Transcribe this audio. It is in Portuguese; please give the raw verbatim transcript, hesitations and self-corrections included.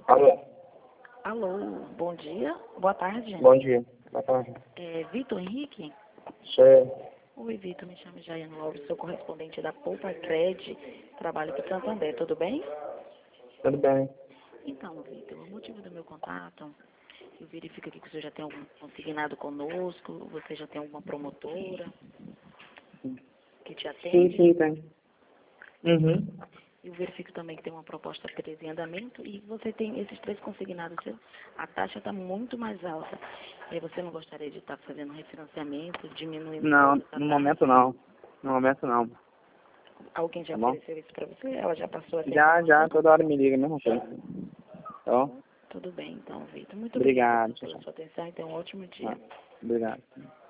Alô? Alô, bom dia, boa tarde. Bom dia. Boa tarde. É Vitor Henrique? Sou eu. Oi, Vitor, me chamo Jaiane Lopes, sou correspondente da Poupa Cred, trabalho aqui em Santander, tudo bem? Tudo bem? Então, Vitor, o motivo do meu contato, eu verifico aqui que você já tem algum consignado conosco, você já tem alguma promotora que te Sim, atende. sim, tem. Uhum. Eu verifico também que tem uma proposta três em andamento e você tem esses três consignados, a taxa está muito mais alta. E aí você não gostaria de estar fazendo refinanciamento, diminuindo um Não, pouco essa no taxa? momento não. No momento não. Alguém já Tá bom? ofereceu isso para você? Ela já passou essa Já, informação? já, toda hora me liga, mesma coisa. Tá bom? Tudo bem, então, Vitor. Muito obrigada Obrigado. Tchau, pela tchau. sua atenção e tenha um ótimo dia. Ah, obrigado.